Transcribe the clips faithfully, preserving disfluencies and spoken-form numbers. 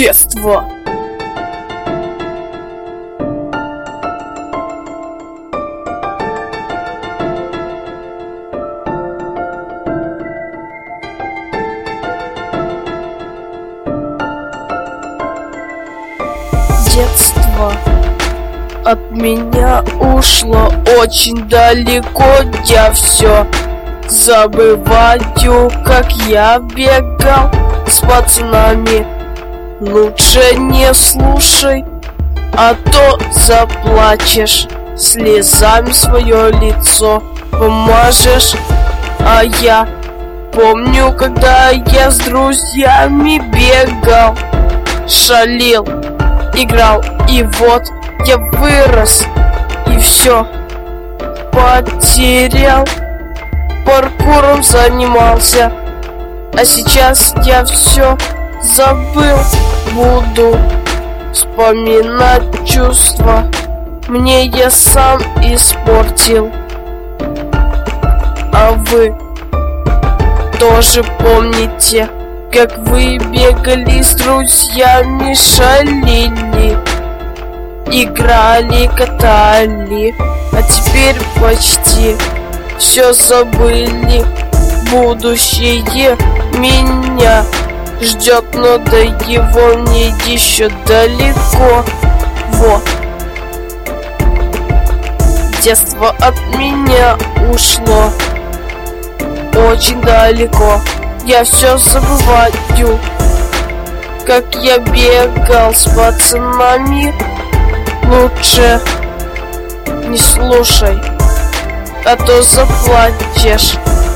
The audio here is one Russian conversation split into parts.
Детство. Детство от меня ушло очень далеко. Я все забываю, как я бегал с пацанами. Лучше не слушай, а то заплачешь, слезами свое лицо помажешь. А я помню, когда я с друзьями бегал, шалил, играл, и вот я вырос и все потерял. Паркуром занимался, а сейчас я все забыл. Буду вспоминать чувства, мне я сам испортил. А вы тоже помните, как вы бегали с друзьями, шалили, играли, катали, а теперь почти все забыли. Будущее меня ждет, но до его мне еще далеко. Вот. Детство от меня ушло очень далеко. Я все забываю, как я бегал с пацанами. Лучше не слушай, а то заплачешь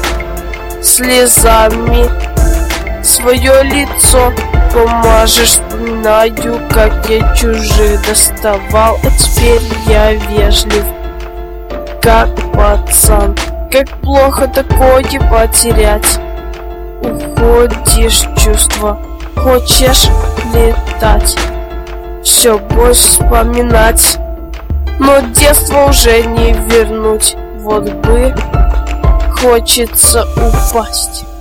слезами свое лицо помажешь. Вспоминаю, как я чужих доставал, а теперь я вежлив, как пацан. Как плохо такое потерять. Уходишь в чувства, хочешь летать, все будешь вспоминать, но детство уже не вернуть. Вот бы хочется упасть.